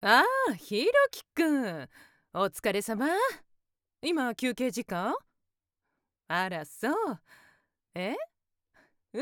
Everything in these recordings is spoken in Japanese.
ああ、ひろきくん。お疲れ様。今、休憩時間？あら、そう。えうん。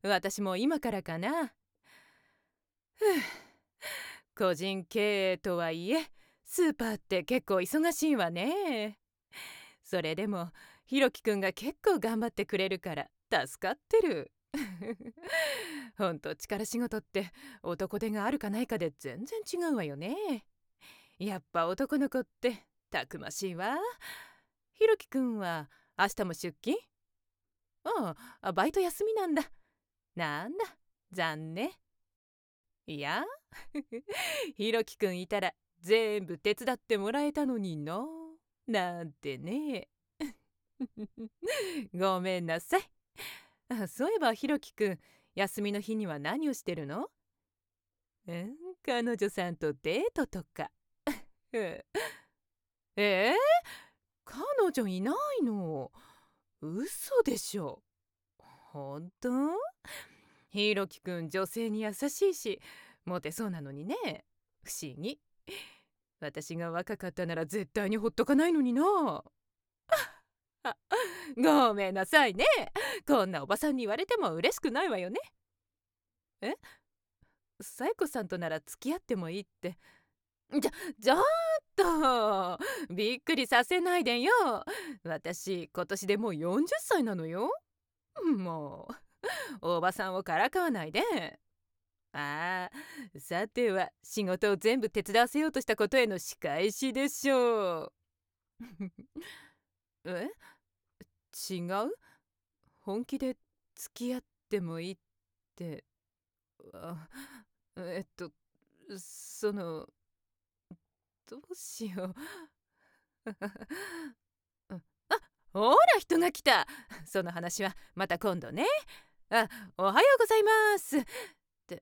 私も今からかな。ふう。個人経営とはいえ、スーパーって結構忙しいわね。それでも、ひろきくんが結構頑張ってくれるから助かってる。ほんと力仕事って男手があるかないかで全然違うわよね。やっぱ男の子ってたくましいわ。ひろきくんは明日も出勤？バイト休みなんだ。なんだ、残念。いや、ひろきくんいたら全部手伝ってもらえたのにな。なんてね。ごめんなさい。そういえばひろきくん、休みの日には何をしてるの？彼女さんとデートとか。えー、彼女いないの？嘘でしょ？ほんと？ひろきくん女性に優しいしモテそうなのにね。不思議。私が若かったなら絶対にほっとかないのにな。あ、ごめんなさいね。こんなおばさんに言われても嬉しくないわよね。えサイコさんとなら付き合ってもいいって。ちょっとびっくりさせないでよ。私今年でもう40歳なのよ。もうおばさんをからかわないで。ああ、さては仕事を全部手伝わせようとしたことへの仕返しでしょう。え違う？本気で付き合ってもいいって。あえっとそのどうしよう。あ、ほら人が来た。その話はまた今度ね。あ、おはようございますって。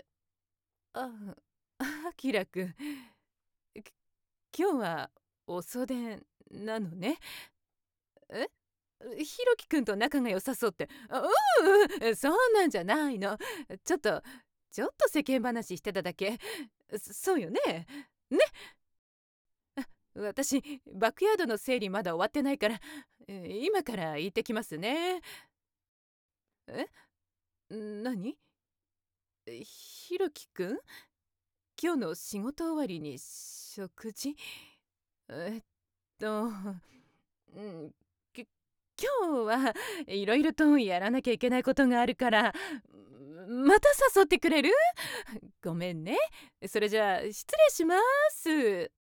ああきらくん、今日はお袖なのね。えひろきくんと仲が良さそうって。そんなんじゃないの。ちょっと世間話してただけ。そうよね。ね。私バックヤードの整理まだ終わってないから、今から行ってきますね。え何？ひろきくん、今日の仕事終わりに食事？えっと、うん、き今日はいろいろとやらなきゃいけないことがあるから、また誘ってくれる？ごめんね。それじゃあ失礼します。